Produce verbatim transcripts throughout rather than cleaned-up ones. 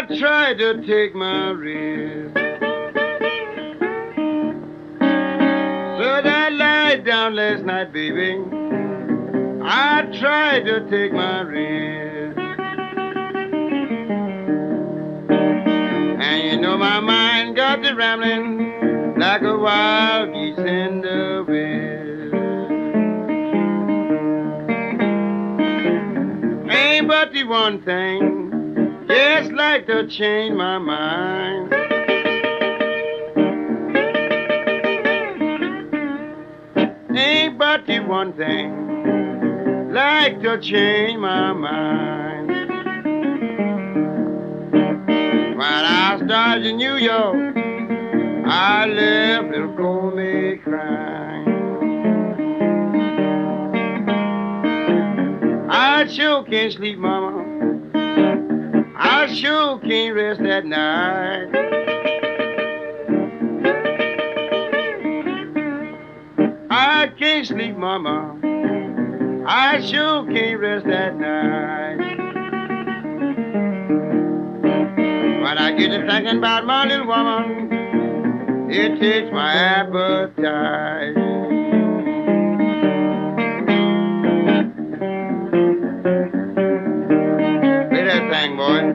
tried to take my rest, but I lied down last night, baby. I tried to take my rest, and you know my mind got to rambling like a wild geese in the west. Ain't but the one thing, just like to change my mind. Ain't but the one thing, like to change my mind. When I started in New York, I left little Comey crying. I sure can't sleep, mama. I sure can't rest at night. I can't sleep, mama. I sure can't rest at night. When I get to thinking about my little woman, it takes my appetite. Play that thing, boy.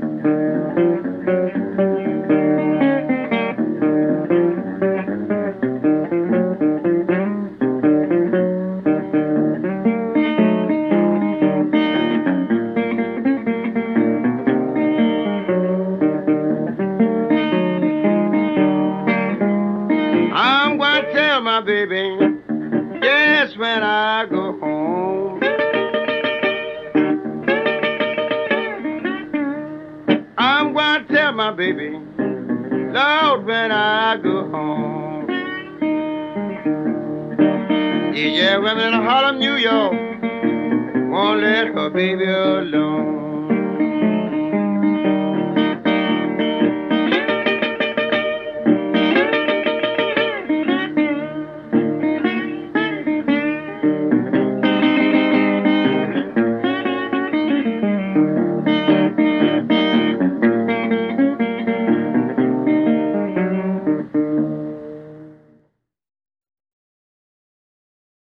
I'm gonna tell my baby, yes, when I go home. I'm gonna tell my baby, Lord, when I go home. Yeah, yeah, women in Harlem, New York, won't let her baby alone.